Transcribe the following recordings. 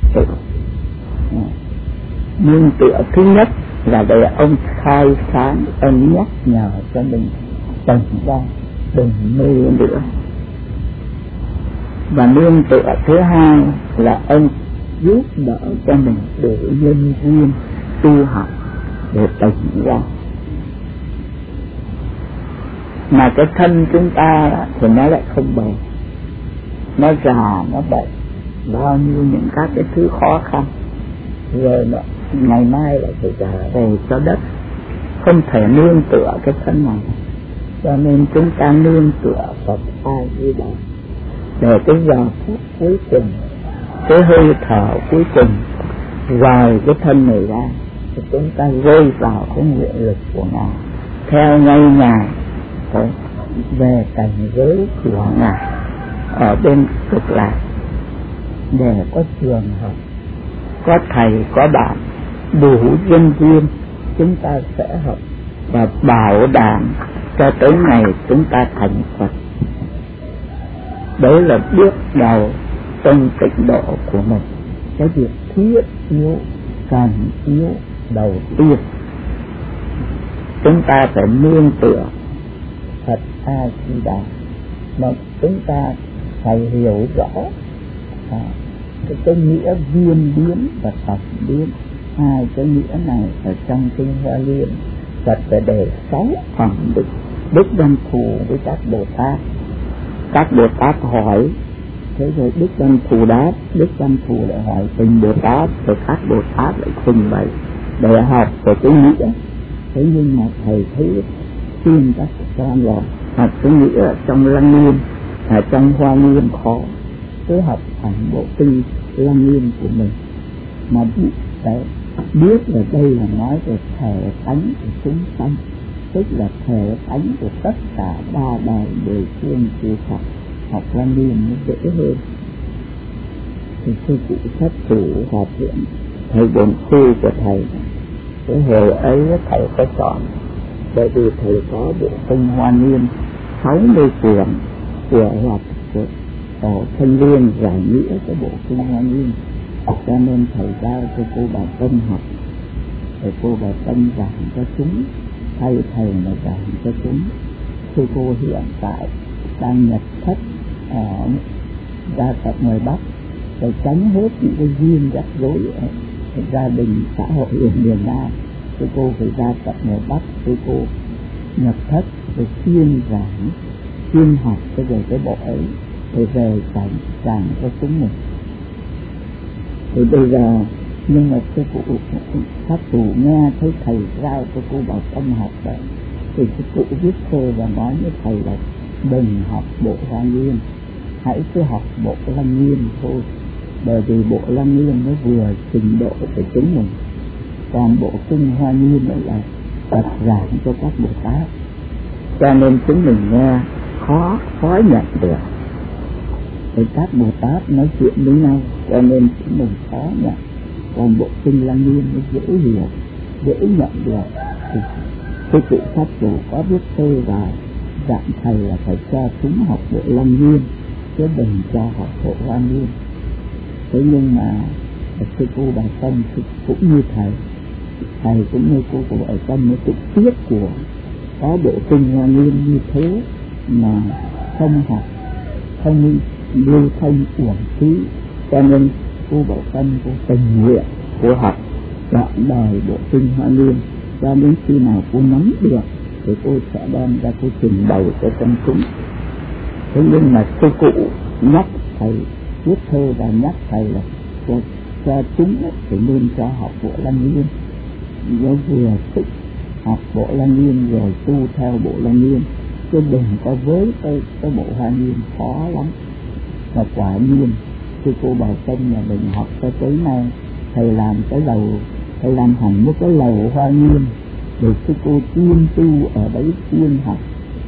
tựa. Nương tựa thứ nhất là để ông khai sáng, ông nhắc nhở cho mình tỉnh ra, đừng mê nữa. Và nương tựa thứ hai là ông giúp đỡ cho mình để nhân duyên tu học để tỉnh ra. Mà cái thân chúng ta thì nó lại không bền, nó già, nó bệnh, bao nhiêu những các cái thứ khó khăn, rồi nó ngày mai lại phải trả về cho đất, không thể nương tựa cái thân này. Cho nên chúng ta nương tựa Phật A Di Đà để cái giờ phút cuối cùng, cái hơi thở cuối cùng rời cái thân này ra, thì chúng ta rơi vào cái nguyện lực của Ngài, theo ngay Ngài về cảnh giới của Ngài ở bên Cực Lạc, để có trường học, có thầy, có bạn, đủ nhân duyên chúng ta sẽ học và bảo đảm cho tới ngày chúng ta thành Phật. Đấy là bước đầu trong tịnh độ của mình, cái việc thiết yếu, cần yếu đầu tiên. Chúng ta phải nương tựa Phật A Di Đà, mà chúng ta phải hiểu rõ cái nghĩa viên biến và tập biến. Hai cái nghĩa này ở trong kinh Hoa Nghiêm Phật phải để 6 phẩm Đức Văn Thù với các Bồ Tát. Các Bồ Tát hỏi, thế rồi Đức Văn Thù đáp, Đức Văn Thù lại hỏi từng Bồ Tát, rồi các Bồ Tát lại trình bày để học về cái nghĩa. Thế nhưng mà thầy thấy khuyên các con rồi, học cái nghĩa trong Lăng Nghiêm, trong Hoa Nghiêm khó, cứ học thành bộ kinh Lăng Nghiêm của mình mà biết là đây là nói về thể tánh của chúng sanh, tức là thể tánh của tất cả ba đời đời phương chư Phật. Học Lăng Nghiêm nó dễ hơn. Thì sư cụ Thất Chủ Hòa Thượng, thầy Bổn Sư của thầy, cái hồi ấy thầy có chọn, bởi vì thầy có bộ kinh Hoa Nghiêm 60 quyển của Hòa Thượng Thanh Liên giải nghĩa cái bộ kinh Hoa Nghiêm, cho nên thầy giao cho cô Bà Tâm học, để cô Bà Tâm giảng cho chúng, thay thầy mà giảng cho chúng. Sư cô hiện tại đang nhập thất ở gia tộc ngoài Bắc, để tránh hết những cái duyên rắc rối ở gia đình xã hội ở miền Nam. Sư cô phải ra tận ngoài Bắc, sư cô nhập thất để chuyên giảng, chuyên học về cái bộ ấy, để về giảng cho chúng mình. Thì bây giờ nhưng mà sư cụ Pháp Chủ nghe thấy thầy giao cho cô Bảo Tâm học vậy, thì sư cụ viết thơ và nói với thầy là đừng học bộ Hoa Nghiêm, hãy cứ học bộ Lăng Nghiêm thôi, bởi vì bộ Lăng Nghiêm nó vừa trình độ của chúng mình, còn bộ kinh Hoa Nghiêm lại là Phật giảng cho các Bồ Tát, cho nên chúng mình nghe khó nhận được. Thì các Bồ Tát nói chuyện với nhau, cho nên chúng mình khó nhận. Còn bộ kinh Lăng Nghiêm nó dễ hiểu, dễ nhận được. Thì sư cụ Pháp Chủ có viết thơ vào dặn thầy là phải cho chúng học bộ Lăng Nghiêm, chứ đừng cho học bộ Hoa Nghiêm. Thế nhưng mà sư cô Bà Tâm cũng như thầy cũng như cô Bà Tâm, nó tự tiếc của có bộ kinh Hoa Nghiêm như thế mà không học, không lưu thông uổng phí, cho nên cô Bảo Tâm cô tình nguyện cô học trọn đời bộ kinh Hoa Nghiêm, cho đến khi nào cô nắm được thì cô sẽ đem ra cô trình bày cho công chúng. Thế nhưng mà sư cụ nhắc thầy, viết thơ và nhắc thầy là cho chúng thì nên cho học bộ Lăng Nghiêm, nó vừa thích học bộ Lăng Nghiêm rồi tu theo bộ Lăng Nghiêm, chứ đừng có với cái bộ Hoa Nghiêm khó lắm. Và quả nhiên sư cô Bảo Tâm nhà mình học cho tới nay, thầy làm cái lầu, thầy làm hẳn một cái lầu Hoa Nghiêm để sư cô chuyên tu ở đấy, chuyên học.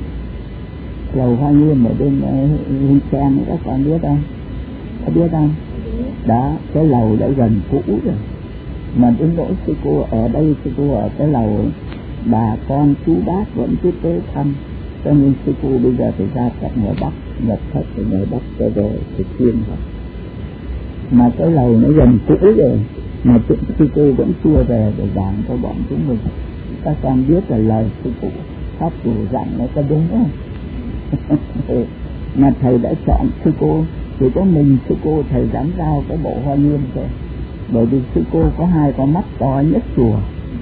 Lầu Hoa Nghiêm ở bên Hương Trang các con biết không? Có biết không? Đó, cái lầu đã gần cũ rồi, mà đến nỗi sư cô ở đây, sư cô ở cái lầu ấy, bà con chú bác vẫn cứ tới thăm, cho nên sư cô bây giờ phải ra tận ngoài Bắc, nhập thất ở ngoài Bắc cho rồi thì chuyên học. mà cái lầu nó gần cũ rồi, mà sư cô vẫn chưa về để giảng cho bọn chúng mình. Các con biết là lời sư phụ pháp chủ dặn nó có đúng không? Mà thầy đã chọn sư cô, chỉ có mình sư cô thầy dám giao cái bộ Hoa Nghiêm thôi, bởi vì sư cô có 2 con mắt to nhất chùa,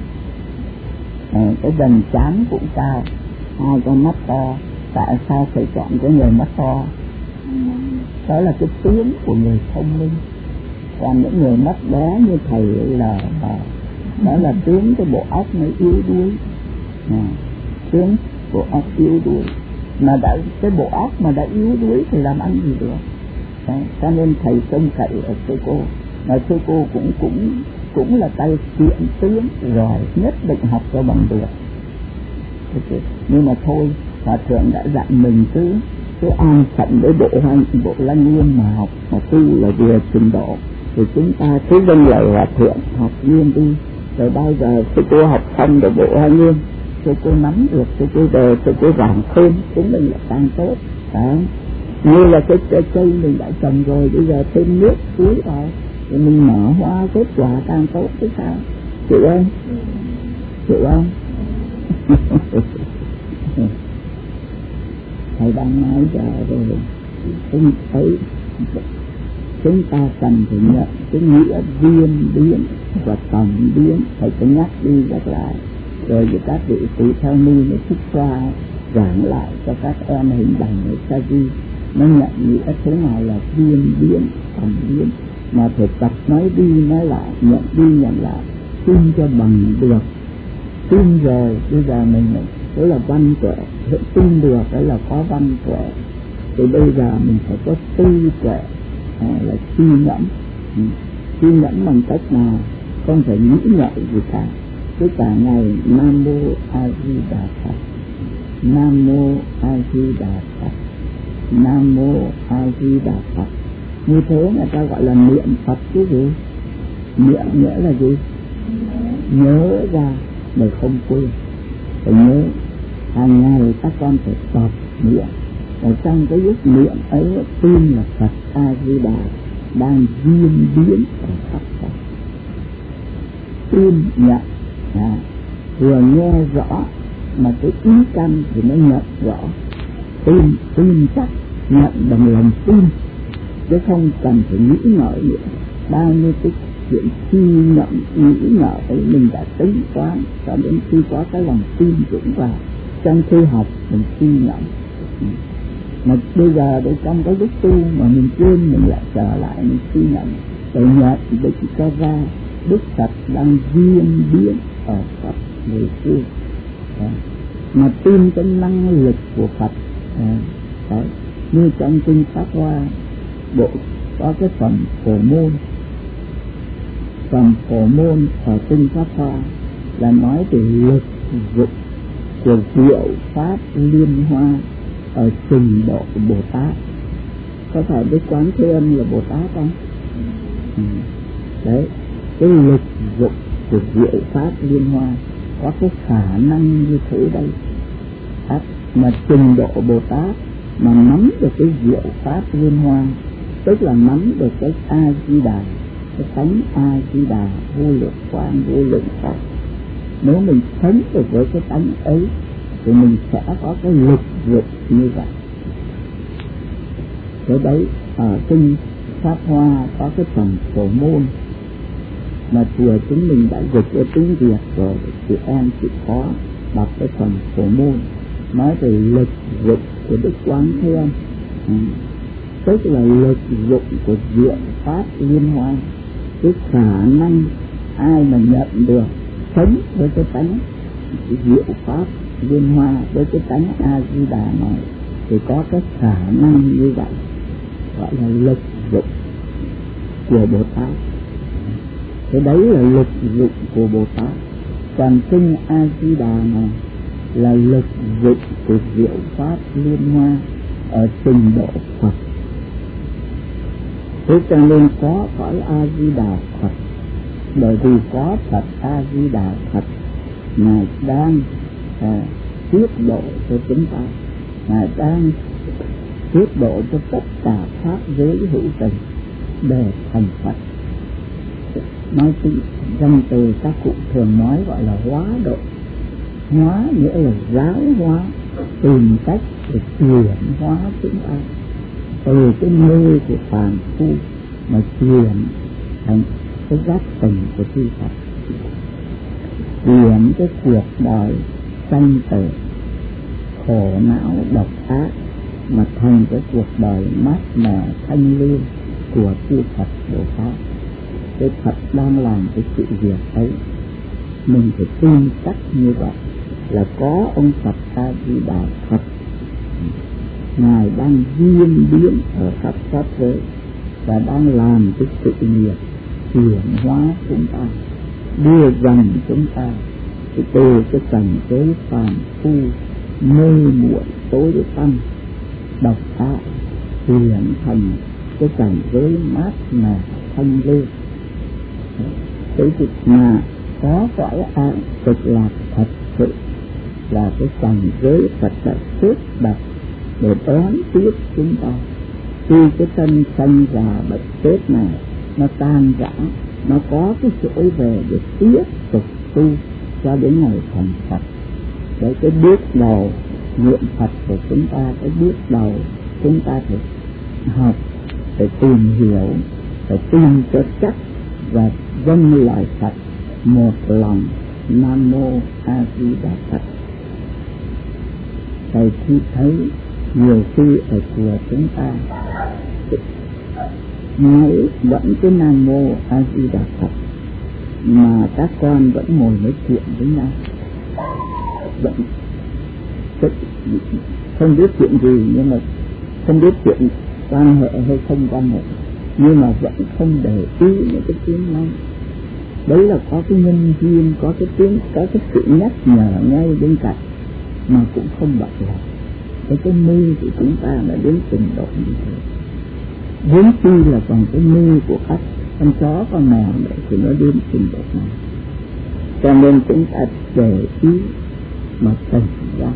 cái đần trán cũng cao, 2 con mắt to. Tại sao phải chọn cái người mắt to? Đó là cái tướng của người thông minh. Còn những người mắt bé như thầy là đó là tướng cái bộ óc nó yếu đuối, tướng bộ óc yếu đuối. Mà đã cái bộ óc mà đã yếu đuối thì làm ăn gì được? Đấy, cho nên thầy trông cậy ở sư cô, mà sư cô cũng là tay kiện tướng rồi, nhất định học cho bằng được. Nhưng mà thôi, Hòa thượng đã dặn mình cứ an phận với bộ Lăng Nghiêm mà học, mà tu là vừa trình độ, thì chúng ta cứ dâng lời Hòa thượng học nghiêm đi. Rồi bao giờ sư cô học xong được bộ Hoa Nghiêm, sư cô nắm được, sư cô về, sư cô giảng thêm, chúng mình là càng tốt. Như là cái cây mình đã trồng rồi, bây giờ thêm nước tưới vào thì mình nở hoa kết quả càng tốt chứ sao? Chịu không? Chịu không? Thầy đang nói ra rồi, chúng thấy chúng ta cần phải nhận cái nghĩa viên biến và tổng biến. Thầy cứ nhắc đi nhắc lại, rồi các vị tỳ theo ni nó thích qua giảng lại cho các em hình bằng ở sa di, nó nhận nghĩa thế nào là viên biến tổng biến, mà phải tập nói đi nói lại, nhận đi nhận lại, tin cho bằng được. Tin rồi bây giờ mình đó là văn tuệ, tin được đó là có văn tuệ, thì bây giờ mình phải có tư tuệ, là suy ngẫm. Suy ngẫm bằng cách nào? Không phải nghĩ ngợi gì cả, cứ cả ngày Nam Mô A Di Đà Phật, Nam Mô A Di Đà Phật, Nam Mô A Di Đà Phật. Như thế người ta gọi là niệm Phật chứ gì? Niệm nghĩa là gì? Nhớ ra để không quên, phải nhớ. Hàng ngày các con phải tập niệm, ở trong cái lúc niệm ấy tin là Phật A Di Đà đang viên biến ở khắp cả. Tin nhận, vừa nghe rõ mà cái ý căn thì nó nhận rõ. Tin chắc, nhận bằng lòng tin, chứ không cần phải nghĩ ngợi nữa. Bao nhiêu cái chuyện suy ngẫm nghĩ ngợi ấy mình đã tính toán, cho đến khi có cái lòng tin vững vào. Trong khi học mình suy ngẫm, mà bây giờ để trong cái lúc tu mà mình quên, mình lại trở lại mình suy ngẫm, để nhận định cho ra Đức Phật đang viên biến ở khắp người xưa. Mà tin cái năng lực của Phật. Đấy, như trong kinh Pháp Hoa bộ có cái phần Phổ Môn. Phần Phổ Môn ở kinh Pháp Hoa là nói về lực dụng của diệu pháp liên hoa ở trình độ của Bồ Tát. Có phải Đức Quán Thế Âm là Bồ Tát không? Đấy, cái lực dụng của diệu pháp liên hoa có cái khả năng như thế đây. Mà trình độ Bồ Tát mà nắm được cái diệu pháp liên hoa, tức là nắm được cái A Di Đà, cái tánh A Di Đà vô lượng quang vô lượng pháp. Nếu mình sống được với cái tánh ấy thì mình sẽ có cái lực dụng như vậy. Cái đấy ở kinh Pháp Hoa có cái phần Phổ Môn mà chùa chúng mình đã dịch ở tiếng Việt rồi, chị em chị có đọc cái phần Phổ Môn nói về lực dụng của Đức Quán Thế Âm, tức là lực dụng của diệu pháp liên hoa, cái khả năng ai mà nhận được sống với cái tánh diệu pháp liên hoa, với cái tánh A Di Đà này thì có cái khả năng như vậy, gọi là lực dụng của Bồ Tát. Cái đấy là lực dụng của Bồ Tát. Còn kinh A Di Đà này là lực dụng của diệu pháp liên hoa ở trình độ Phật. Thế cho nên có cõi A Di Đà Phật, bởi vì có Phật A Di Đà Phật Ngài đang tiếp độ cho chúng ta, Ngài đang tiếp độ cho tất cả pháp giới hữu tình. để thành Phật. Nói trong từ các cụ thường nói gọi là hóa độ. Hóa nghĩa là giáo hóa, tìm cách để chuyển hóa chúng ta từ cái nơi của phàm phu mà chuyển thành cái giác tình của chư Phật, chuyển cái cuộc đời sanh tử khổ não độc ác mà thành cái cuộc đời mát mẻ thanh liêm của chư Phật Bồ Tát. Cái Phật đang làm cái sự việc ấy, mình phải tin chắc như vậy là có ông Phật A Di Đà Phật, Ngài đang duyên biến ở khắp pháp giới và đang làm cái sự nghiệp chuyển hóa chúng ta, đưa dần chúng ta từ cái cảnh giới phàm phu mê muội tối tăm độc ác chuyển thành cái cảnh giới mát mẻ thanh liêm. Cái việc mà có cõi an cực lạc thật sự là cái cảnh giới Phật đã xếp đặt để đón tiếp chúng ta. Khi cái thân sanh già bệnh chết này nó tan rã, nó có cái chỗ về để tiếp tục tu cho đến ngày thành Phật. Đấy, cái bước đầu niệm Phật của chúng ta, cái bước đầu chúng ta phải học, phải tìm hiểu, phải tin cho chắc và dâng lời Phật một lòng. Nam Mô A Di Đà Phật. Thầy khi thấy nhiều khi ở chùa chúng ta nói vẫn cái Nam Mô A Di Đà Phật mà các con vẫn ngồi nói chuyện với nhau, vẫn không biết chuyện gì, nhưng mà không biết chuyện quan hệ hay không quan hệ, nhưng mà vẫn không để ý những cái tiếng nói. Đấy là có cái nhân duyên, có cái tiếng, có cái sự nhắc nhở ngay bên cạnh mà cũng không bận lòng. Cái mê của chúng ta là đến trình độ như thế. Vốn chi là còn cái mê của các con chó con mèo đấy thì nó đến trình độ này. Cho nên chúng ta để ý mà tỉnh ra,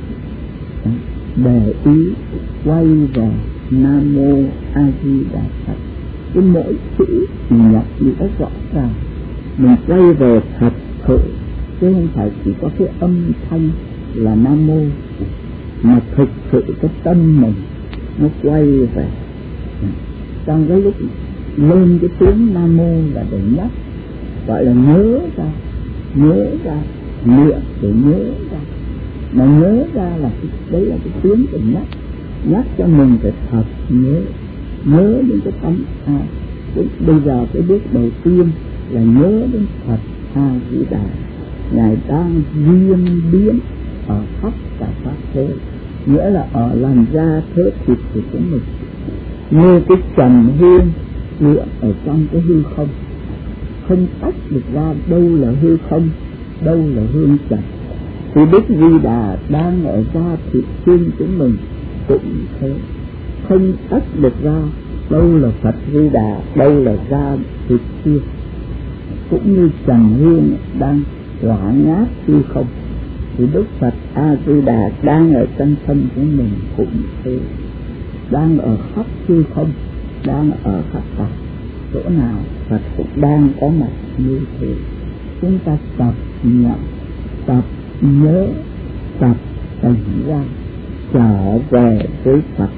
để ý quay về Nam Mô A Di Đà Phật. Cái mỗi chữ nhập nghĩa rõ ràng, mình quay về thật sự chứ không phải chỉ có cái âm thanh là Nam Mô, mà thực sự cái tâm mình nó quay về. Trong cái lúc lên cái tiếng Nam Mô là để nhắc, gọi là nhớ ra, niệm để nhớ ra. Mà nhớ ra là đấy là cái tiếng để nhắc cho mình phải thật nhớ đến cái tâm A. Bây giờ cái bước đầu tiên là nhớ đến Phật A Di Đà, Ngài đang duyên biến ở khắp cả pháp thế, nghĩa là ở làn da thớ thịt của chúng mình, như cái trầm hương lượn ở trong cái hư không, không tách được ra đâu là hư không, đâu là hương trầm. Thì Đức Di Đà đang ở da thịt xương chúng mình cũng thế, không tách được ra đâu là Phật Di Đà, đâu là da thịt xương. Cũng như trầm hương đang tỏa ngát hư không, thì Đức Phật A Di Đà đang ở trong thân của mình cũng thế, đang ở khắp hư không, đang ở khắp cả chỗ nào Phật cũng đang có mặt như thế. Chúng ta tập nhận, tập nhớ, tập tỉnh ra, trở về với Phật.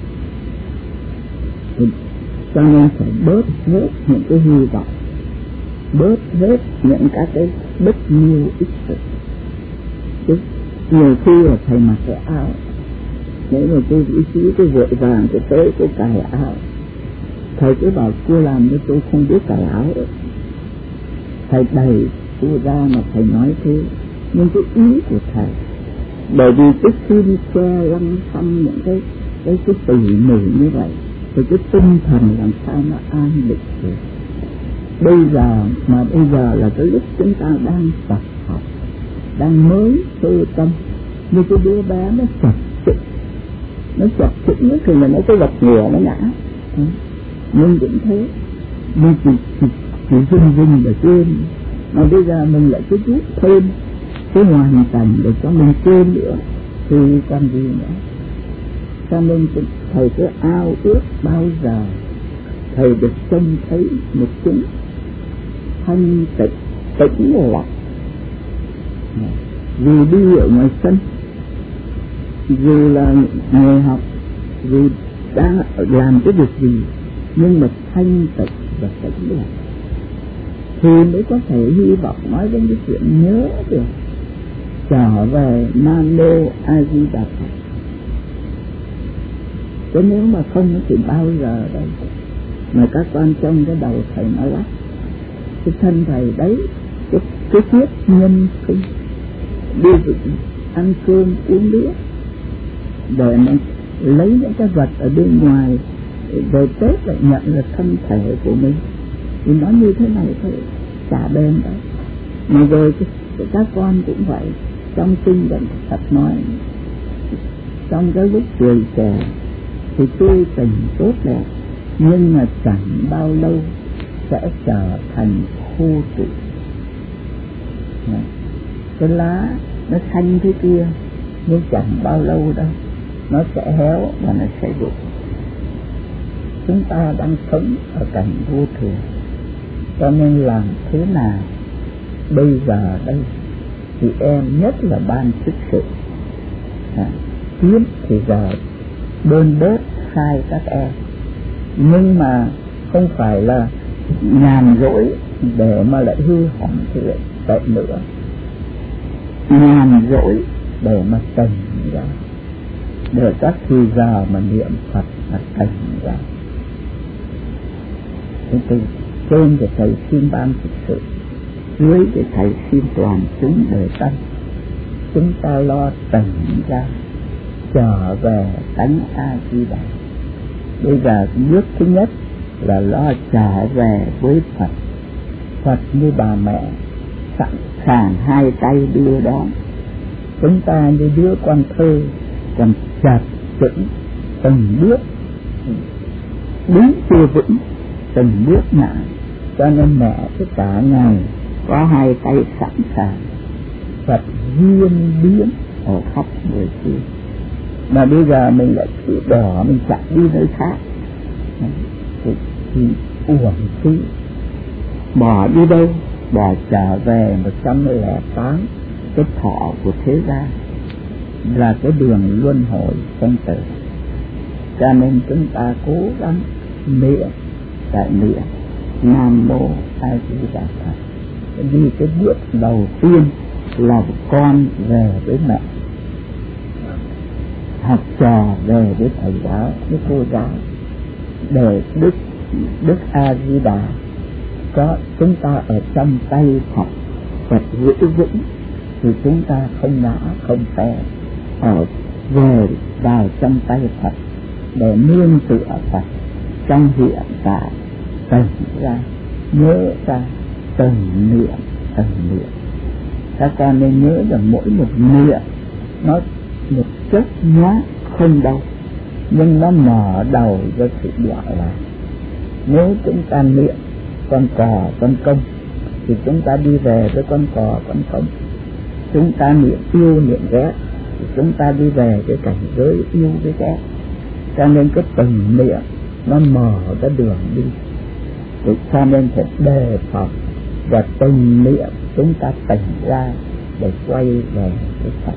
Cho nên phải bớt hết những cái hy vọng, bớt hết những các cái bất nhiêu ích sự. Chứ nhiều khi là thầy mặc cái áo, nếu mà tôi ý chí tôi vội vàng tôi tới tôi cài áo, thầy cứ bảo cô làm cho tôi không biết cài áo nữa. Thầy đẩy cô ra mà thầy nói thế, nhưng cái ý của thầy, bởi vì cái phim che lăng xăm những cái tỉ mỉ như vậy thì cái tinh thần làm sao nó an định được. Bây giờ là cái lúc chúng ta đang tập học, đang mới sơ tâm, như cái đứa bé nó chập chững thì mình nó có vật ngựa nó ngã, nhưng cũng thế, nhưng chỉ rung để quên. Mà bây giờ mình lại cứ rút thêm cái hoàn cảnh để cho mình quên nữa thì còn gì nữa. Cho nên thầy cứ ao ước bao giờ thầy được trông thấy một chúng thanh tịnh tĩnh lặng. Dù đi ở ngoài sân, dù là ngồi học, dù đang làm cái việc gì, nhưng mà thanh tịnh và tĩnh lặng thì mới có thể hy vọng nói đến cái chuyện nhớ được trở về Nam Mô A Di Đà Phật. Chứ nếu mà không thì bao giờ đây mà các con trong cái đầu thầy nói lắm, cái thân thầy đấy, cái tiết nhân sinh đi ăn cơm uống nước để mà lấy những cái vật ở bên ngoài về Tết lại nhận là thân thể của mình, thì nó như thế này thôi, chả bên đấy. Mà rồi các con cũng vậy, trong kinh vẫn thật nói, trong cái lúc tuổi trẻ thì tươi tình tốt đẹp, nhưng mà chẳng bao lâu sẽ trở thành khô trụ. Cái lá nó xanh thế kia, nhưng chẳng bao lâu đâu nó sẽ héo và nó sẽ rụng. Chúng ta đang sống ở cảnh vô thường, cho nên làm thế nào bây giờ đây thì em nhất là ban chức sự kiếm thì giờ đơn bớt hai các em, nhưng mà không phải là nhàn rỗi để mà lại hư hỏng thì lại tệ nữa, nhàn rỗi để mà tỉnh ra, để các thì giờ mà niệm Phật mà tỉnh ra. Thế thì trên thì thầy xin ban thực sự, dưới thì thầy xin toàn chúng đời tâm, chúng ta lo tỉnh ra trở về tánh A Di Đà. Bây giờ bước thứ nhất là lo trở về với Phật. Phật như bà mẹ sẵn sàng hai tay đưa đón. Chúng ta như đứa con thơ còn chặt chững từng bước đứng chưa vững, từng bước nặng, cho nên mẹ tất cả ngày có hai tay sẵn sàng. Phật viên biến ở khắp người kia, mà bây giờ mình lại cứ đỏ, mình chạy đi nơi khác thì uổng phí. Bỏ đi đâu? Bỏ trở về 108 cái thọ của thế gian, là cái đường luân hồi sanh tử. Cho nên chúng ta cố gắng niệm tại niệm Nam Mô A Di Đà Phật. Vì cái bước đầu tiên là con về với mẹ, học trò về với thầy giáo, với cô giáo, để Đức A Di Đà có chúng ta ở trong tay Phật, Phật giữ vững thì chúng ta không ngã không té, ở về vào trong tay Phật để nương tựa Phật trong hiện tại, tỉnh ra, nhớ ra, từng niệm. Các con nên nhớ rằng mỗi một niệm nó một chất nhá không đâu, nhưng nó mở đầu cho sự đoạn lạc. Nếu chúng ta niệm con cò con công thì chúng ta đi về với con cò con công. Chúng ta niệm yêu niệm ghét thì chúng ta đi về cái cảnh giới yêu với ghét. Cho nên cái từng niệm nó mở ra đường đi, cho nên phải đề phòng, và từng niệm chúng ta tỉnh ra để quay về với Phật.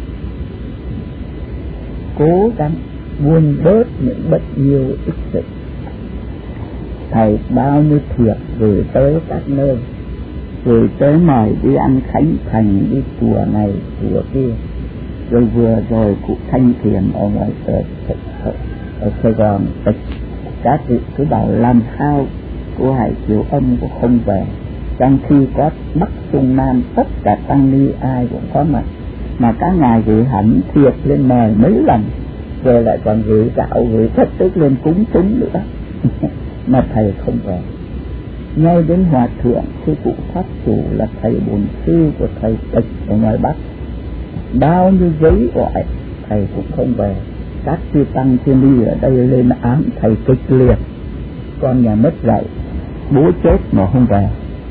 Cố gắng buông bớt những bất nhiêu ích kỷ. Thầy bao nhiêu thiệp gửi tới các nơi, gửi tới mời đi ăn khánh thành, đi chùa này chùa kia. Rồi vừa rồi cụ Thanh Thiền ở ngoài ở Sài Gòn, các vị cứ bảo làm sao cô Hải Chiếu Âm cũng không về, trong khi có Bắc Trung Nam tất cả tăng ni ai cũng có mặt, mà các ngài gửi hẳn thiệp lên mời mấy lần, rồi lại còn gửi gạo gửi thất tức lên cúng chúng nữa mà thầy không về. Ngay đến Hòa Thượng sư cụ Pháp Chủ là thầy bổn sư của thầy Tịch ở ngoài Bắc, bao nhiêu giấy gọi thầy cũng không về. Các chư tăng chư ni ở đây lên án thầy kịch liệt, con nhà mất dạy, bố chết mà không về,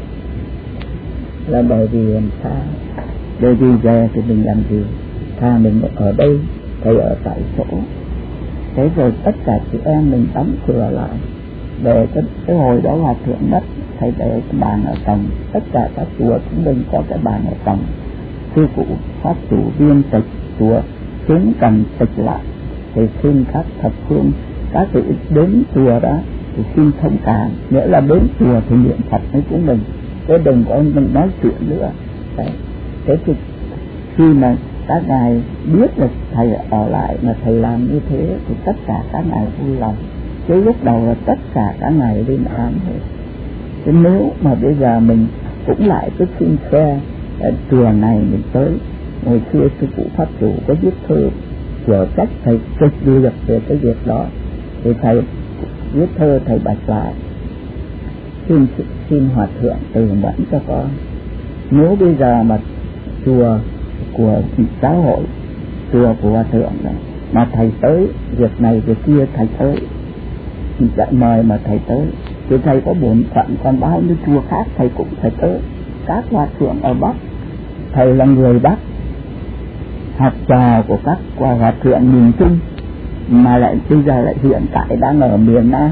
là bởi vì làm sao? Bởi vì về thì mình làm gì? Thà mình ở đây, thầy ở tại chỗ. Thế rồi tất cả chị em mình đóng cửa lại, Để cái hồi đó hòa thượng mất, thầy để cái bàn ở cổng, tất cả các chùa cũng đừng có cái bàn ở cổng. Sư phụ pháp chủ viên tịch chùa chúng cần tịch lại, thì xin các thập phương các vị đến chùa đó thì xin thông cảm, nghĩa là đến chùa thì niệm Phật với chúng mình, chứ đừng có mình nói chuyện nữa. Đấy. Thế thì khi mà các ngài biết là thầy ở lại mà thầy làm như thế thì tất cả các ngài vui lòng. Chứ lúc đầu là tất cả các ngài lên án hết. Chứ nếu mà bây giờ mình cũng lại cứ xin xe chùa này mình tới, hồi xưa sư phụ pháp chủ có viết thơ của cách thầy cực được về cái việc đó, thì thầy viết thơ thầy bạch lại xin hòa thượng từ mẫn cho con. Nếu bây giờ mà chùa của giáo hội, chùa của hòa thượng này mà thầy tới việc này việc kia thầy tới mời mà thầy tới thì thầy có bổn phận, còn bao nhiêu chùa khác thầy cũng phải tới. Các hòa thượng ở Bắc, thầy là người Bắc, học trò của các hòa thượng miền Trung, mà lại bây giờ lại hiện tại đang ở miền Nam.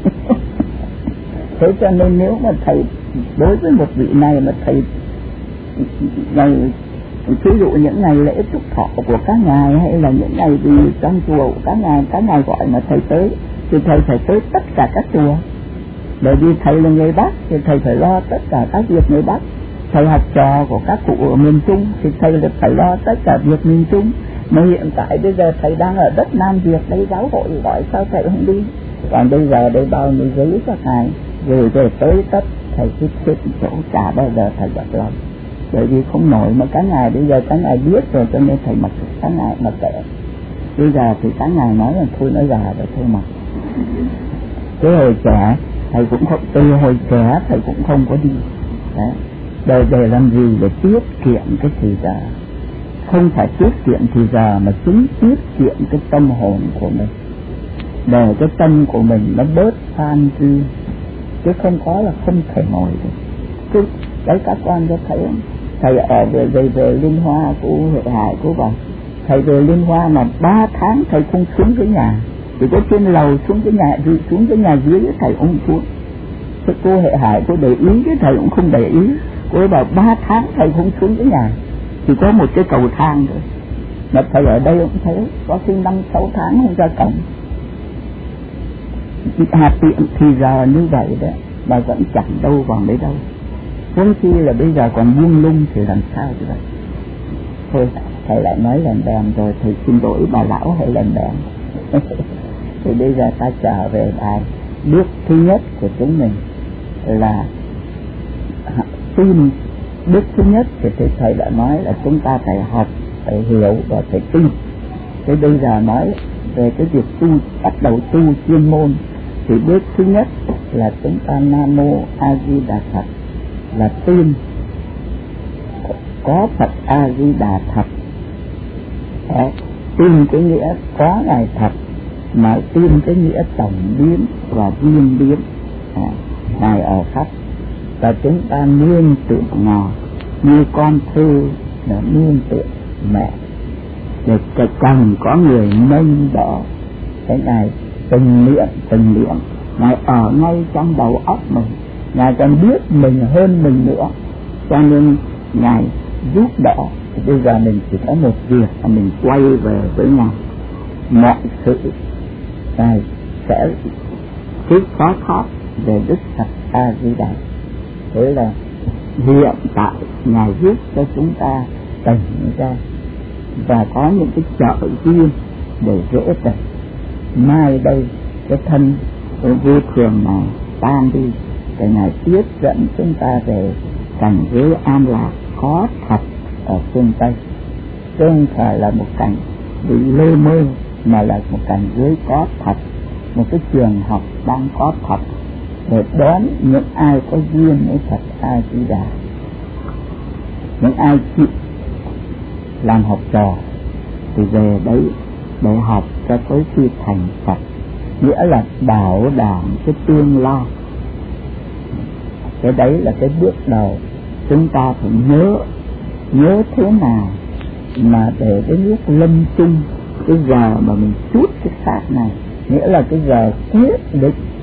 Thế cho nên nếu mà thầy đối với một vị này mà thầy ngày ví dụ những ngày lễ chúc thọ của các ngài hay là những ngày gì trong chùa của các ngài gọi mà thầy tới thì thầy phải tới tất cả các chùa, bởi vì thầy là người Bắc thì thầy phải lo tất cả các việc người Bắc. Thầy học trò của các cụ ở miền Trung thì thầy là phải lo tất cả việc miền Trung. Mà hiện tại bây giờ thầy đang ở đất Nam Việt đây, giáo hội gọi sao thầy không đi. Còn bây giờ đây bao nhiêu giấy các ngài rồi tới tất, thầy cứ xếp chỗ cả bao giờ thầy bật lòng, bởi vì không nổi. Mà các ngài bây giờ các ngài biết rồi cho nên thầy mặc các ngài mặc kệ. Bây giờ thì các ngài nói là thôi nói già rồi thôi mặc. Cái hồi trẻ thầy cũng không, từ hồi trẻ thầy cũng không có đi. Đấy. Để làm gì? Để tiết kiệm cái thời giờ. Không phải tiết kiệm thời giờ mà chính tiết kiệm cái tâm hồn của mình, để cái tâm của mình nó bớt phan dư, chứ không có là không thể nổi được. Chứ đấy các con có thấy không? Thầy ở về Liên Hoa của Huệ Hải của bà, thầy về Liên Hoa mà 3 tháng thầy không xuống cái nhà, chỉ có trên lầu xuống cái nhà dưới thầy không xuống. Thế cô Hệ Hải cô để ý chứ thầy cũng không để ý. Cô ấy bảo 3 tháng thầy không xuống cái nhà, chỉ có một cái cầu thang thôi. Mà thầy ở đây cũng thấy có khi 5-6 tháng không ra cổng. Hạt tiện thì giờ như vậy đó mà vẫn chẳng đâu vào đấy đâu. Huống chi là bây giờ còn buông lung thì làm sao chứ vậy. Thôi thầy lại nói lần bèn rồi, thầy xin lỗi bà lão hay lần bèn. Thì bây giờ ta trở về bài bước thứ nhất của chúng mình là tin. Bước thứ nhất thì thầy đã nói là chúng ta phải học, phải hiểu và phải tin. Thế bây giờ nói về cái việc tu, bắt đầu tu chuyên môn, thì bước thứ nhất là chúng ta Nam Mô A Di Đà Phật, là tin có Phật A Di Đà thật. Đấy, tin cái nghĩa có Ngài thật, mà tin cái nghĩa tổng biến và viên biến. Ngài ở khắp, và chúng ta nương tựa Ngài như con thư là nương tựa mẹ, để cần có người nâng đỡ. Cái Ngài từng niệm Ngài ở ngay trong đầu óc mình, Ngài còn biết mình hơn mình nữa, cho nên Ngài giúp đỡ. Thì bây giờ mình chỉ có một việc là mình quay về với Ngài, mọi sự Ngài sẽ cứ có thoát về Đức Phật A Di Đà. Thế là hiện tại Ngài giúp cho chúng ta tỉnh ra và có những cái trợ duyên để dễ tỉnh. Mai đây cái thân vô thường này tan đi, để Ngài tiếp dẫn chúng ta về cảnh giới an lạc có thật ở phương Tây, chứ không phải là một cảnh bị lơ mơ, mà là một cảnh giới có thật, một cái trường học đang có thật, để đón những ai có duyên với Phật A Di Đà, những ai chịu làm học trò thì về đấy để học cho tới khi thành Phật, nghĩa là bảo đảm cái tương lai. Cái đấy là cái bước đầu. Chúng ta phải nhớ thế nào mà để cái lúc lâm chung, cái giờ mà mình chút cái xác này, nghĩa là cái giờ quyết định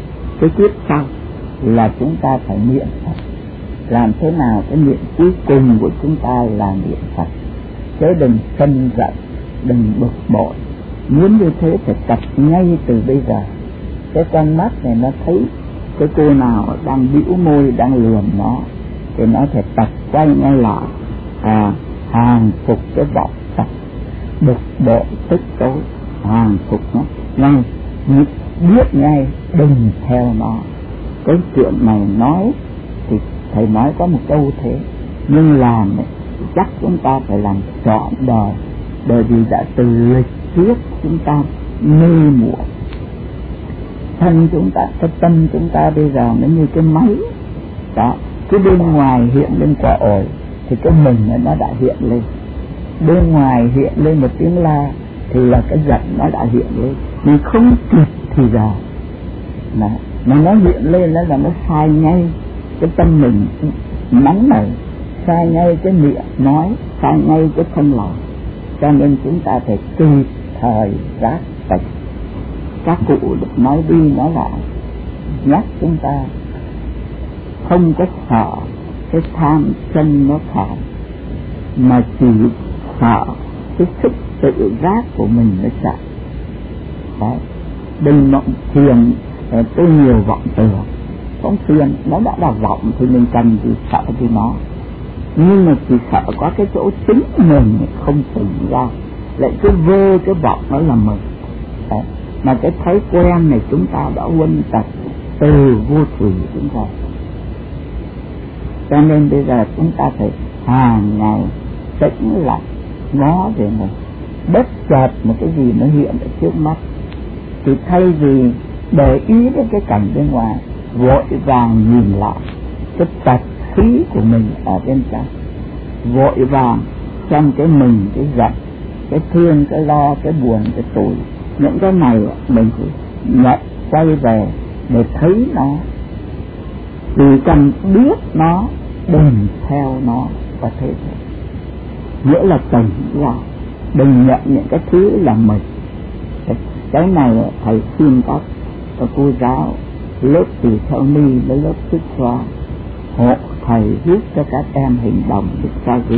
cái tiếp sau là chúng ta phải niệm Phật. Làm thế nào cái niệm cuối cùng của chúng ta là niệm Phật, chứ đừng sân giận, đừng bực bội. Muốn như thế phải tập ngay từ bây giờ. Cái con mắt này nó thấy cái cô nào đang bĩu môi, đang lườm nó, thì nó phải tập quay ngay lại, hàng phục cái vọng tập, bực bội tức tối, hàng phục nó ngay, biết ngay, đừng theo nó. Cái chuyện này nói thì thầy nói có một câu thế, nhưng làm này, chắc chúng ta phải làm trọn đời, bởi vì đã từ lịch trước chúng ta mê muội. Thân chúng ta, cái tâm chúng ta bây giờ nó như cái máy đó, cái bên ngoài hiện lên quả ổi thì cái mình nó đã hiện lên. Bên ngoài hiện lên một tiếng la thì là cái giận nó đã hiện lên, mình không kịp thì giờ mà nó hiện lên là nó sai ngay cái tâm mình nóng này, sai ngay cái miệng nói, sai ngay cái thân lòng. Cho nên chúng ta phải kịp thời giác tỉnh. Các cụ được nói đi nói lại, nhắc chúng ta không có sợ cái tham sân nó khởi, mà chỉ sợ cái sức tự giác của mình nó chạy. Đấy, đừng mộng thiền tôi nhiều vọng tưởng, không thiền nó đã là vọng thì mình cần gì sợ thì nó, nhưng mà chỉ sợ có cái chỗ chính mình không tỉnh ra, lại cứ vơ cái vọng đó là mình. Đấy, mà cái thói quen này chúng ta đã huân tập từ vô thủy chúng ta. Cho nên bây giờ chúng ta phải hàng ngày tĩnh lặng ngó về mình, bất chợt một cái gì nó hiện ở trước mắt thì thay vì để ý đến cái cảnh bên ngoài, vội vàng nhìn lại cái tật khí của mình ở bên trong, vội vàng trong cái mình, cái giận, cái thương, cái lo, cái buồn, cái tủi, những cái này mình phải nhận quay về để thấy nó, vì cần biết nó, đừng theo nó, và thế thôi. Nghĩa là tỉnh ra, đừng nhận những cái thứ là mình. Cái này thầy xin các cô giáo lớp Tỳ Kheo Ni với lớp Thích Khoa hộ thầy viết cho các em hình đồng được sao gì.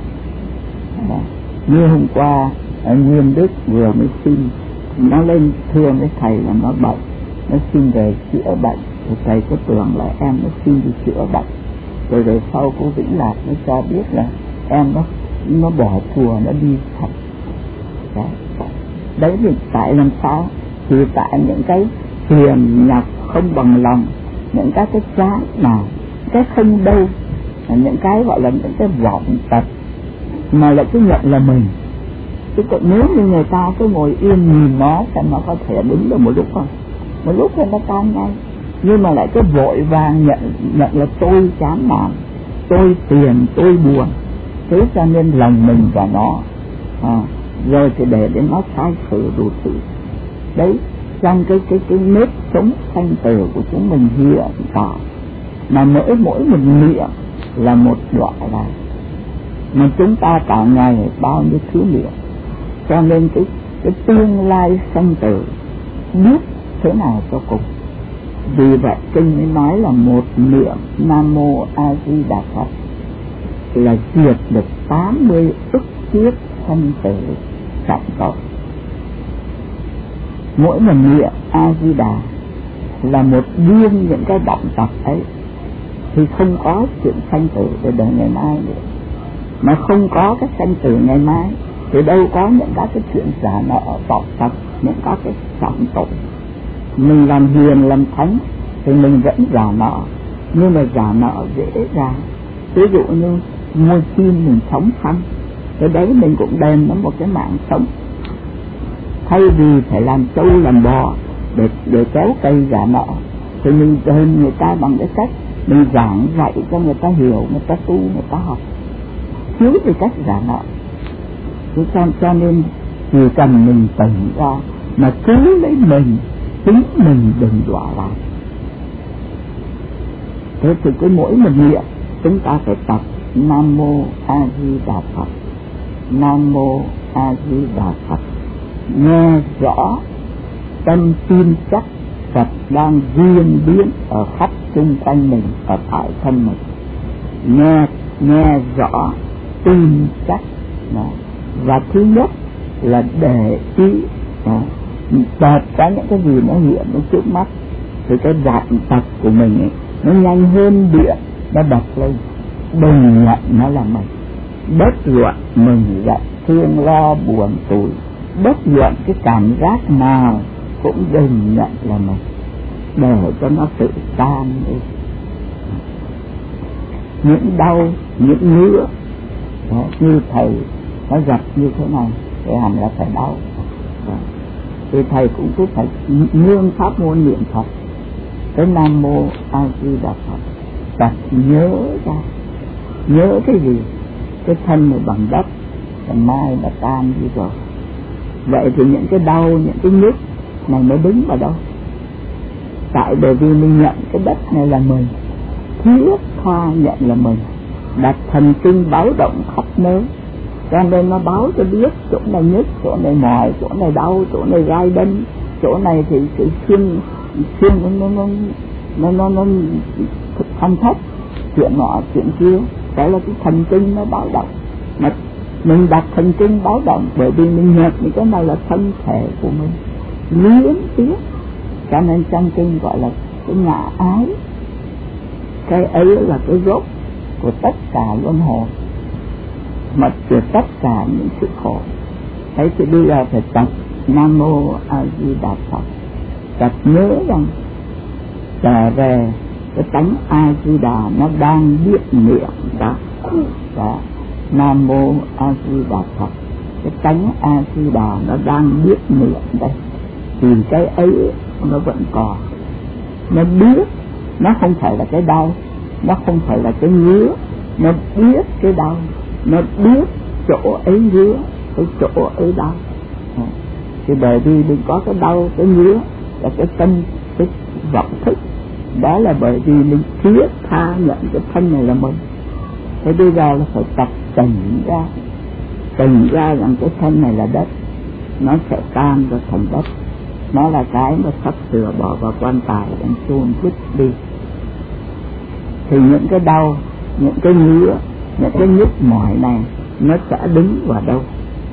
Như hôm qua Nguyên Đức vừa mới xin, nó lên thương với thầy là nó bệnh, nó xin về chữa bệnh, thì thầy có tưởng là em nó xin đi chữa bệnh, rồi sau cô Vĩnh Lạc nó cho biết là em nó bỏ chùa, nó đi thật. Đấy thì tại làm sao? Thì tại những cái phiền nhọc không bằng lòng, những cái chán nào, cái không đâu, những cái gọi là những cái vọng tật mà lại cứ nhận là mình. Chứ còn nếu như người ta cứ ngồi yên nhìn nó xem nó có thể đứng được một lúc không, một lúc thì nó tan ngay, nhưng mà lại cứ vội vàng nhận là tôi chán nản, tôi phiền, tôi buồn. Thế cho nên lòng mình và nó rồi thì để đến nó sai sự đủ thứ. Đấy, trong cái nếp sống sanh tử của chúng mình hiện tại, mà mỗi một niệm là một đoạn này, mà chúng ta cả ngày bao nhiêu thứ niệm. Cho nên cái tương lai sanh tử biết thế nào cho cùng. Vì vậy kinh mới nói là một niệm Nam Mô A Di Đà Phật là diệt được 80 ức kiếp sanh tử trọng tội. Mỗi một niệm A Di Đà là một viên những cái động tập ấy, thì không có chuyện sanh tử để đợi ngày mai nữa. Mà không có cái sanh tử ngày mai thì đâu có những các cái chuyện giả nợ vọng tập, những các cái trọng tội. Mình làm hiền làm thánh thì mình vẫn giả nợ, nhưng mà giả nợ dễ dàng. Ví dụ như mua chim mình sống xanh, cái đấy mình cũng đền nó một cái mạng sống, thay vì phải làm trâu làm bò để kéo cây giả nợ, thì mình đền người ta bằng cái cách mình giảng dạy cho người ta hiểu, người ta tu, người ta học, thiếu về cách giả nợ. Cho nên chỉ cần mình tỉnh ra mà cứu lấy mình, chính mình đừng đọa lại. Thế thì cái mỗi một niệm chúng ta phải tập Nam Mô A Di Đà Phật, Nam Mô A Di Đà Phật, nghe rõ, tâm tin chắc Phật đang duyên biến ở khắp xung quanh mình, ở tại thân mình, nghe rõ, tin chắc. Và thứ nhất là để ý chợt có những cái gì nó hiện nó trước mắt, thì cái vạn tập của mình ấy, nó nhanh hơn điện, nó bật lên, đừng nhận nó là mình. Bất luận mình giận, thương lo, buồn tủi, bất luận cái cảm giác nào cũng đừng nhận là mình, để cho nó tự tan đi. Những đau, những ngứa như thầy nó gặp như thế này thì hẳn là phải đau, thì thầy cũng cứ phải nương pháp môn niệm Phật, cái Nam Mô A Di Đà Phật. Phật nhớ ra, nhớ cái gì? Cái thân này bằng đất, còn mai đã tan đi rồi. Vậy thì những cái đau, những cái nhức này nó đứng vào đâu? Tại bởi vì mình nhận cái đất này là mình, thiết tha nhận là mình, đặt thần kinh báo động khắp nơi, cho nên nó báo cho biết chỗ này nhức, chỗ này mỏi, chỗ này đau, chỗ này gai đâm, chỗ này thì cái xương nó thanh thấp, chuyện nọ chuyện kia. Đó là cái thần kinh nó báo động. Mà mình đặt thần kinh báo động bởi vì mình nhận những cái này là thân thể của mình, luyến tiếc, cho nên trong kinh gọi là cái ngã ái. Cái ấy là cái gốc của tất cả luân hồi, mà của tất cả những sự khổ. Thế thì bây giờ phải tập Nam Mô A Di Đà Phật, tập nhớ rằng trở về cái tánh A Di Đà nó đang biết niệm đó. Nam Mô A Di Đà Phật, cái tánh A Di Đà nó đang biết niệm đây, thì cái ấy nó vẫn còn, nó biết, nó không phải là cái đau, nó không phải là cái ngứa, nó biết cái đau, nó biết chỗ ấy ngứa, cái chỗ ấy đau. Thì bởi vì mình có cái đau, cái ngứa là cái tâm, cái vọng thức, đó là bởi vì mình thiết tha nhận cái thân này là mình. Thế bây giờ là phải tập tỉnh ra rằng cái thân này là đất, nó sẽ tan ra thành đất, nó là cái mà sắp sửa bỏ vào quan tài đang chôn vứt đi. Thì những cái đau, những cái ngứa, những cái nhức mỏi này nó sẽ đứng vào đâu?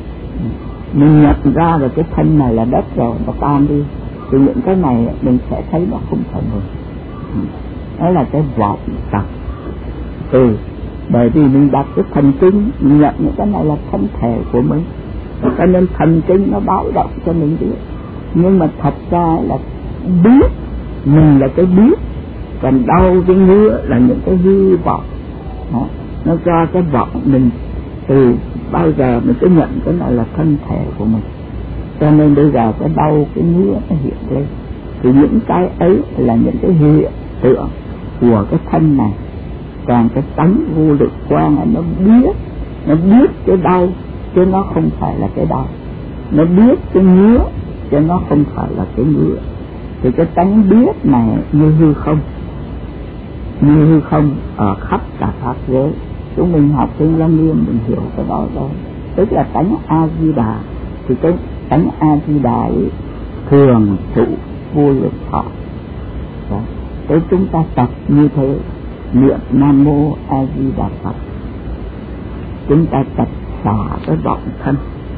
Mình nhận ra là cái thân này là đất rồi, nó tan đi, thì những cái này mình sẽ thấy nó không phải mình. Đó là cái vọng tập. Bởi vì mình đặt cái thần kinh, mình nhận những cái này là thân thể của mình, cho nên thần kinh nó báo động cho mình biết. Nhưng mà thật ra là biết, mình là cái biết, còn đau cái ngứa là những cái hy vọng. Nó cho cái vọng mình từ bao giờ mình cứ nhận cái này là thân thể của mình, cho nên bây giờ cái đau cái ngứa nó hiện lên. Thì những cái ấy là những cái hiện tượng của cái thân này. Còn cái tánh vô lực quan nó biết cái đau chứ nó không phải là cái đau, nó biết cái ngứa chứ nó không phải là cái ngứa. Thì cái tánh biết này như hư không ở khắp cả pháp giới. Chúng mình học Kinh Lăng Nghiêm mình hiểu cái đó rồi, tức là tánh A Di Đà. Thì cái tánh A Di Đà ấy thường trụ vô lực thọ. Thế chúng ta tập như thế, niệm Nam Mô A Di Đà Phật, chúng ta tập xả cái vọng thân.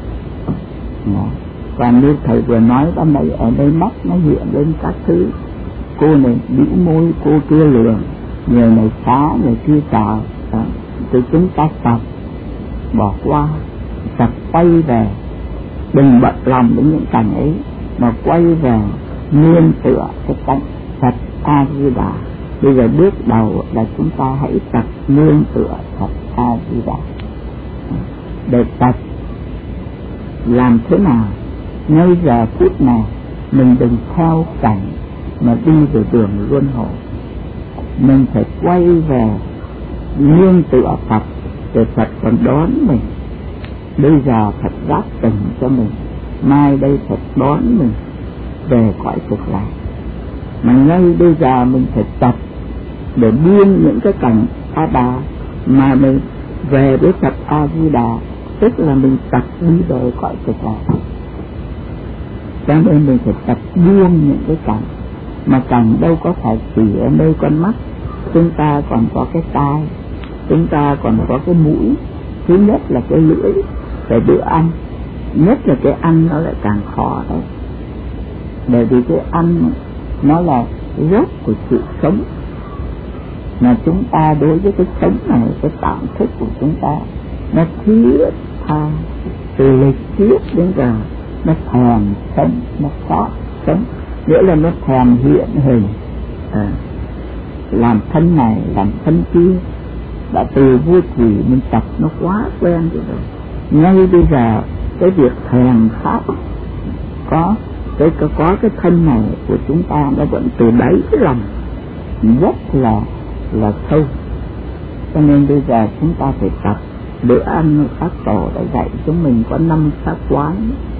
Và như thầy vừa nói đó, này ở đây mắt nó hiện lên các thứ, cô này bĩu môi, cô kia lường, người này xá, người kia chào. Thì chúng ta tập bỏ qua, tập quay về, đừng bận lòng đến những cảnh ấy, mà quay về nương tựa cái tánh Phật A Di Đà. Bây giờ bước đầu là chúng ta hãy tập nương tựa Phật A Di Đà. Để tập làm thế nào? Ngay giờ phút này mình đừng theo cảnh mà đi về đường luân hồi, mình phải quay về nương tựa Phật, để Phật còn đón mình. Bây giờ Phật giác tình cho mình, mai đây Phật đón mình về cõi cực lạc. Mà ngay bây giờ mình phải tập để buông những cái cảnh A Đà mà mình về với Phật A Di Đà, tức là mình tập đi về cõi cực lạc. Cho nên mình phải tập buông những cái cảnh Mà cần đâu có phải chỉ ở nơi con mắt, chúng ta còn có cái tai, chúng ta còn có cái mũi. Thứ nhất là cái lưỡi, cái bữa ăn, nhất là cái ăn nó lại càng khó đấy. Bởi vì cái ăn nó là gốc của sự sống, mà chúng ta đối với cái sống này, cái cảm thức của chúng ta nó thiết tha từ lịch tiết đến giờ, nó thèm sống, nó khát sống, nghĩa là nó thèm hiện hình, làm thân này làm thân kia. Đã từ vua thủy mình tập nó quá quen rồi. Ngay bây giờ cái việc thèm khát có cái thân này của chúng ta nó vẫn từ đáy cái lòng rất là sâu. Cho nên bây giờ chúng ta phải tập. Bữa ăn các tổ đã dạy chúng mình có 5 pháp quán.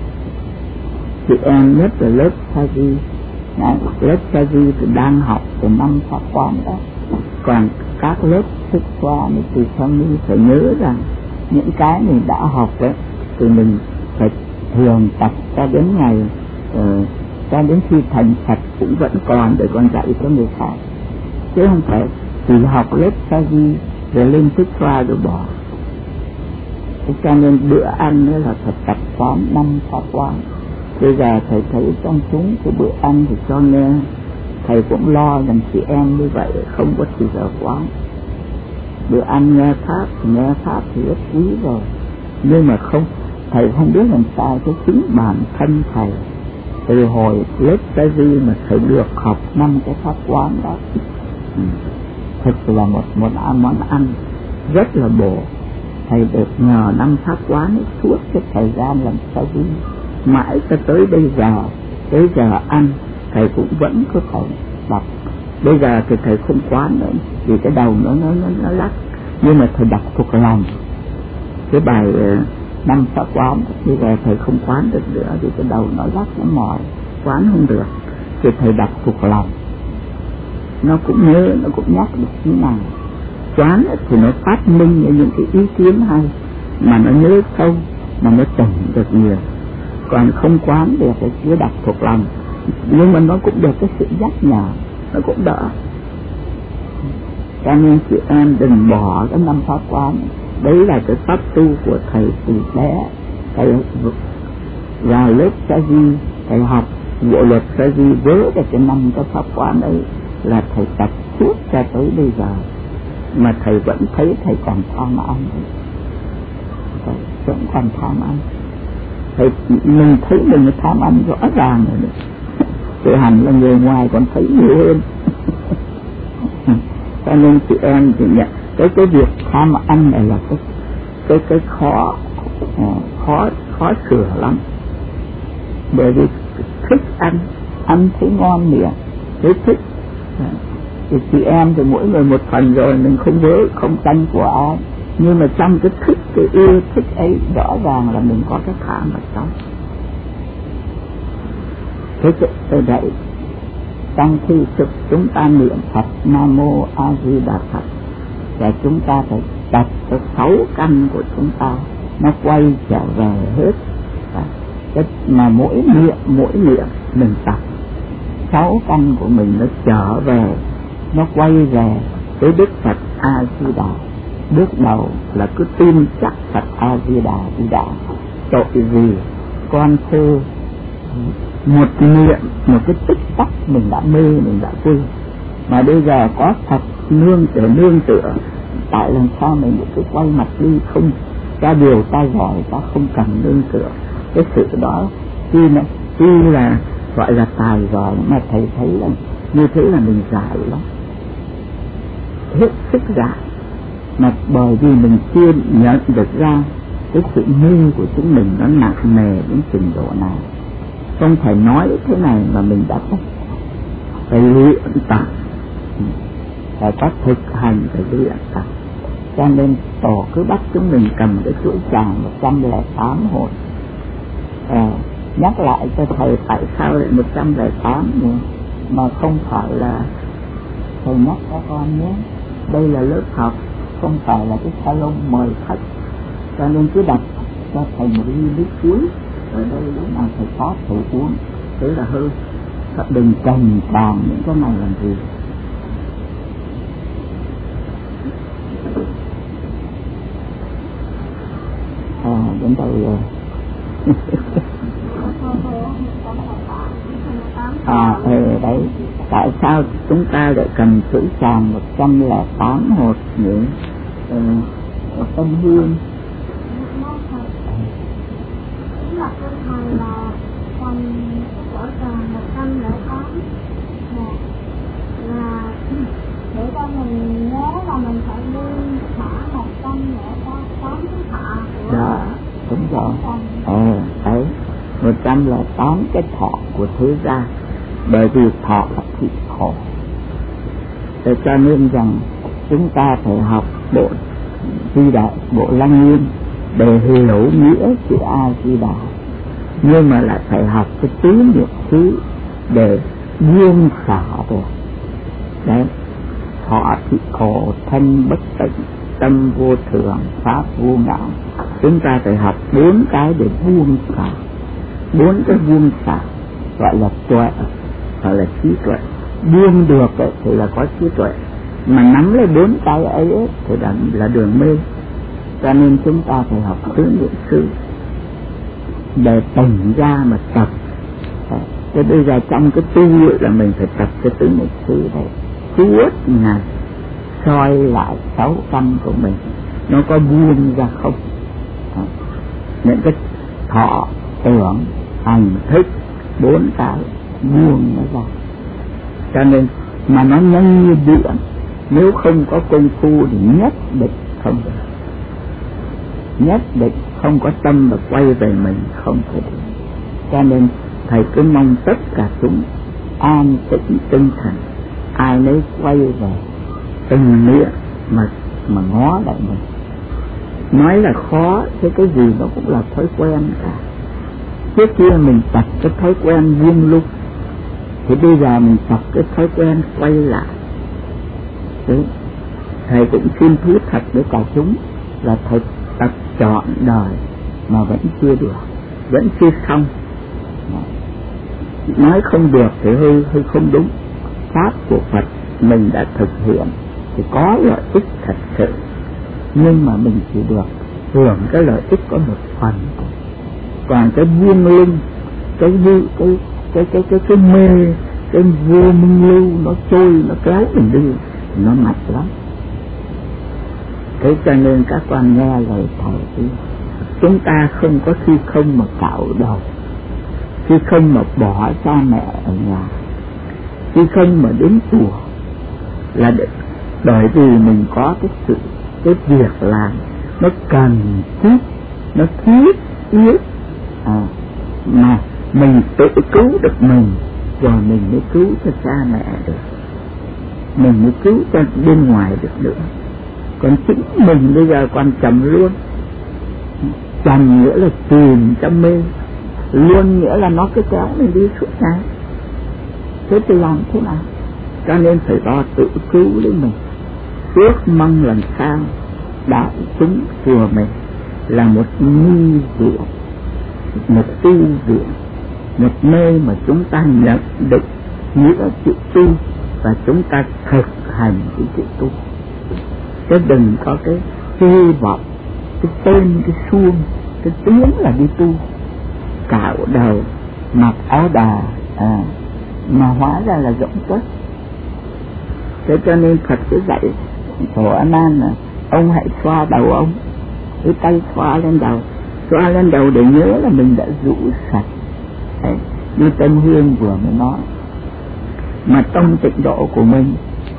Chị em nhất là lớp sa di, lớp sa di thì đang học từ 5 pháp quán đó. Còn các lớp thức khoa này từ sau này phải nhớ rằng những cái mình đã học đấy thì mình phải thường tập cho đến ngày cho đến khi thành Phật cũng vẫn còn để còn dạy cho người khác, chứ không phải chỉ học lớp sa di rồi lên thức khoa rồi bỏ. Cho nên bữa ăn nữa là phải tập quán 5 pháp quán. Bây giờ thầy thấy trong chúng cái bữa ăn thì cho nghe, thầy cũng lo rằng chị em như vậy không có thì giờ quán. Bữa ăn nghe pháp thì rất quý rồi, nhưng mà không, thầy không biết làm sao cái chính bản thân thầy từ hồi lớp sa di mà thầy được học 5 cái pháp quán đó, thật là một món ăn rất là bổ. Thầy được nhờ 5 pháp quán suốt cái thời gian làm sa di, mãi cho tới bây giờ ăn thầy cũng vẫn có thể đọc. Bây giờ thì thầy không quán nữa vì cái đầu nó lắc, nhưng mà thầy đọc thuộc lòng cái bài 5 pháp quán. Bây giờ thầy không quán được nữa vì cái đầu nó lắc, nó mỏi, quán không được, thì thầy đọc thuộc lòng, nó cũng nhớ, nó cũng nhắc được thế nào. Quán thì nó phát minh những cái ý kiến hay, mà nó nhớ sâu, mà nó tỉnh được nhiều. Còn không quán được thì cứ đọc thuộc lòng, nhưng mà nó cũng được cái sự nhắc nhở, nó cũng đỡ. Cho nên chị em đừng bỏ cái 5 pháp quán. Đấy là cái pháp tu của thầy từ bé. Thầy vào lớp sa di, thầy học bộ luật sa di với cái 5 cái pháp quán ấy là thầy tập suốt cho tới bây giờ. Mà thầy vẫn thấy thầy còn tham ăn, thầy vẫn còn tham ăn. Thầy mình thấy mình tham ăn rõ ràng rồi đấy. Tự hẳn là người ngoài còn thấy nhiều hơn. Cho nên chị em thì nhận cái việc tham ăn này là cái khó sửa lắm. Bởi vì thích ăn thấy ngon miệng, thấy thích. Thì chị em thì mỗi người một phần rồi, mình không vớ, không tranh của ai. Nhưng mà trong cái thích, cái yêu thích ấy rõ ràng là mình có cái tham ở trong. Thế từ đấy, trong khi chúng ta niệm Phật Nam Mô A Di Đà Phật, và chúng ta phải tập cái 6 căn của chúng ta nó quay trở về hết. Cái mà mỗi niệm mình tập 6 căn của mình nó trở về, nó quay về với Đức Phật A Di Đà. Bước đầu là cứ tin chắc Phật A Di Đà Di Đà. Tội gì con thơ một niệm, một cái tích tắc mình đã mê, mình đã quên. Mà bây giờ có Phật nương tựa, tại làm sao mình cứ quay mặt đi, không ra điều ta giỏi, ta không cần nương tựa. Cái sự đó tuy là gọi là tài giỏi, mà thầy thấy là như thế là mình giải lắm, hết sức giải. Mà bởi vì mình chưa nhận được ra cái sự mê của chúng mình nó nặng nề đến trình độ nào. Không phải nói thế này mà mình đã phải luyện tập, phải có thực hành, phải luyện tập. Cho nên tổ cứ bắt chúng mình cầm cái chuỗi tràng 108 hồn. Nhắc lại cho thầy tại sao lại 108 nữa, mà không phải là thầy nhắc các con nhé. Đây là lớp học, không phải là cái salon mời khách. Cho nên cứ đặt cho thầy một ly nước suối, ở đây lúc nào thầy có thầy uống, thế là hơi. đừng cành càng những cái này làm gì. Đến đây rồi. Đấy, tại sao chúng ta lại cần chữ tràng 108 hột những tâm hương? để cho mình nhớ là mình phải buông thả 108 cái thọ của đó, đúng rồi. Đấy, 108 cái thọ của thế gian, bởi vì thọ là thị khổ. Để cho nên rằng chúng ta phải học bộ Di Đà, bộ Lăng Nghiêm để hiểu nghĩa chữ A Di Đà, nhưng mà lại phải học cái tứ niệm xứ để buông xả được. Đấy, thọ thị khổ, thân bất tịnh, tâm vô thường, pháp vô ngã. Chúng ta phải học 4 cái để buông xả. 4 cái buông xả gọi là tuệ, gọi là trí tuệ. Buông được ấy, thì là có trí tuệ, mà nắm lấy 4 cái ấy thì là đường mê. Cho nên chúng ta phải học tứ niệm xứ để tỉnh ra mà tập. Thế bây giờ trong cái tu là mình phải tập cái tứ niệm xứ này suốt ngày, soi lại 6 căn của mình nó có buông ra không. Những cái thọ, tưởng, hành, thức, 4 cái buông nó ra. Cho nên mà nó nhanh như điện, nếu không có công phu thì nhất định không được. Nhất định không có tâm mà quay về mình không thể được. Cho nên thầy cứ mong tất cả chúng an tĩnh tinh thần, ai nấy quay về từng niệm mà ngó lại mình. Nói là khó, thế cái gì nó cũng là thói quen cả. Trước kia mình tập cái thói quen buông lung, thì bây giờ mình tập cái thói quen quay lại. Đấy, thầy cũng xin thú thật với cả chúng là thầy tập trọn đời mà vẫn chưa được, vẫn chưa xong. Nói không được thì hơi không đúng. Pháp của Phật mình đã thực hiện thì có lợi ích thật sự, nhưng mà mình chỉ được hưởng cái lợi ích có một phần. Còn cái buông lung, cái mê, cái vô minh lưu nó trôi, nó kéo mình đi, nó mạnh lắm. Thế cho nên các con nghe lời thầy đi, chúng ta không có khi không mà cạo đầu, khi không mà bỏ cha mẹ ở nhà, khi không mà đến chùa, là bởi vì mình có cái việc làm nó cần thiết, nó thiết yếu, mà mình tự cứu được mình, rồi mình mới cứu cho cha mẹ được, mình mới cứu cho bên ngoài được nữa. Còn chính mình bây giờ còn trầm luôn. Trầm nghĩa là chìm trong mê, luôn nghĩa là nó cứ kéo mình đi suốt ngày. Thế thì làm thế nào? Cho nên phải lo tự cứu lấy mình. Ước mong lần sau đại chúng chùa mình là một ni viện, một tu viện, một nơi mà chúng ta nhận định nghĩa chữ tu và chúng ta thực hành cái chữ tu. Chứ đừng có cái hy vọng, cái tên, cái suông, cái tiếng là đi tu, cạo đầu, mặc áo đà, mà hóa ra là rỗng tuếch. Thế cho nên Phật cứ dạy Tổ A Nan là ông hãy xoa đầu ông, cái tay xoa lên đầu để nhớ là mình đã rũ sạch. Đấy, như Tâm Hương vừa mới nói. Mà trong tịnh độ của mình,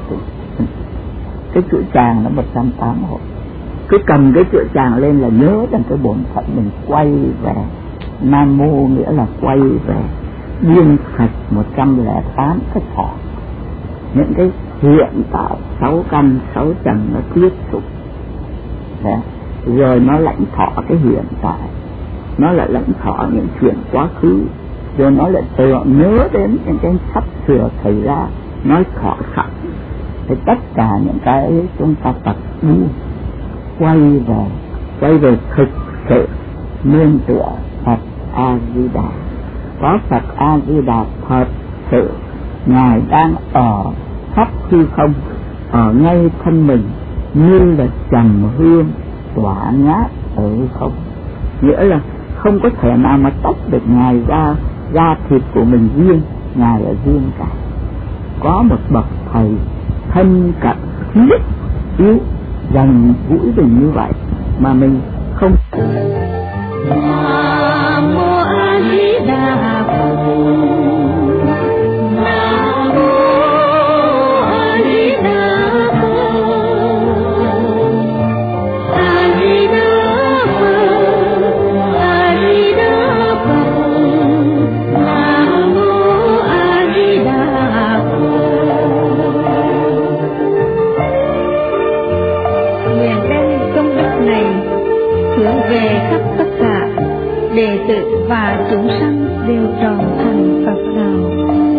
cái chữ tràng nó 108 hộ. Cứ cầm cái chữ tràng lên là nhớ rằng cái bổn phận mình quay về. Nam mô nghĩa là quay về, buông sạch 108 cái thọ. Những cái hiện tại 6 căn 6 trần nó tiếp tục. Đấy. Rồi nó lãnh thọ cái hiện tại, nó lại lãnh thọ những chuyện quá khứ, rồi nó lại tưởng nhớ đến những cái sắp sửa xảy ra, nói thọ sẵn. Thì tất cả những cái ấy chúng ta tập buông, quay về thực sự nương tựa Phật A Di Đà. Có Phật A Di Đà thật sự Ngài đang ở khắp hư không, ở ngay thân mình, như là trầm hương tỏa ngát ở hư không. Nghĩa là không có thể nào mà tách được Ngài ra, da thịt của mình riêng, Ngài ở riêng cả. Có một bậc thầy thân cận thiết yếu gần gũi mình như vậy mà mình không. Nam Mô A Di Đà Phật. Đệ tử và chúng sanh đều tròn thành Phật đạo.